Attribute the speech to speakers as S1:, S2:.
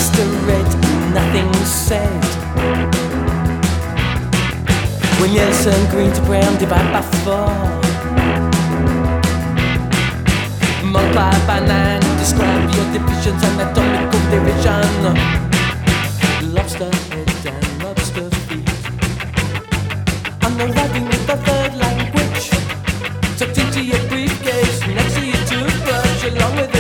S1: lobster red, nothing said. When yellow turn green to brown, divide by 4. Multiply by 9, describe your divisions, anatomical division. Lobster head and lobster feet. I'm not writing with the third language.